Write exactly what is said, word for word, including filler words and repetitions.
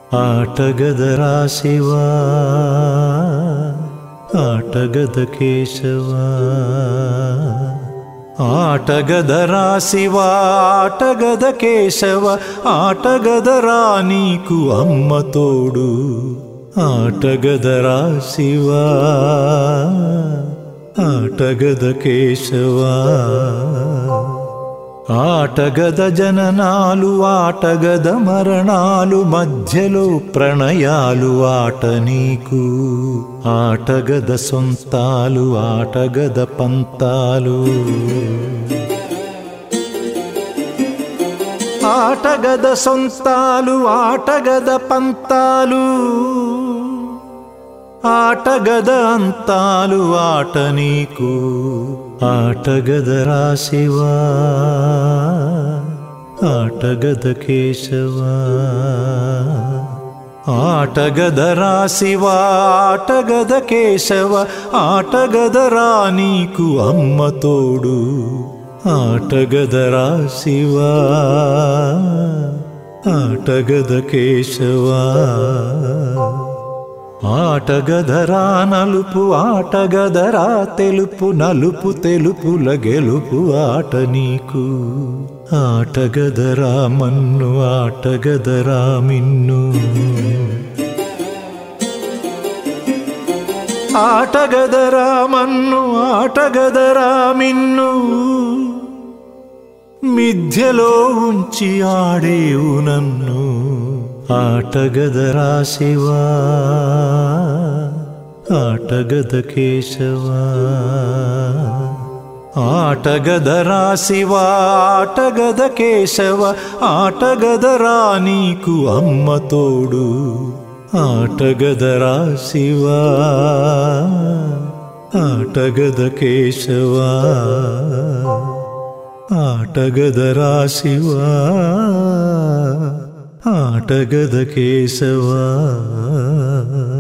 ఆటగదరా శివా ఆటగద కేశవా ఆటగదరా శివా ఆటగద కేశవ ఆటగదరా నీకు అమ్మ తోడు ఆటగదరా శివా ఆటగద కేశవా ఆటగద జననాలు ఆటగద మరణాలు మధ్యలో ప్రణయాలు ఆట నీకు ఆటగద సొంతాలు ఆటగద పంతాలు ఆటగద సొంతాలు ఆటగద పంతాలు ఆటగద అంతాలు ఆట నీకు ఆటగదరా శివా ఆటగద కేశవా ఆటగదరా శివా ఆటగద కేశవ ఆటగదరా నీకు అమ్మ తోడు ఆటగదరా శివా ఆటగద కేశవా ఆటగదరా నలుపు ఆటగదరా తెలుపు నలుపు తెలుపుల గెలుపు ఆట నీకు ఆటగదరా మన్ను ఆటగదరా మిన్ను ఆటగదరా మన్ను ఆటగదరా మిన్ను మిథ్యలో ఉంచి ఆడేవు నన్ను ఆటగదరా శివా ఆటగద కేశవా ఆటగదరా శివా ఆటగద కేశవ ఆటగదరా నీకు అమ్మ తోడు ఆటగదరా శివా ఆటగద కేశవా ఆటగదరా శివా ఆటగద కేశవా।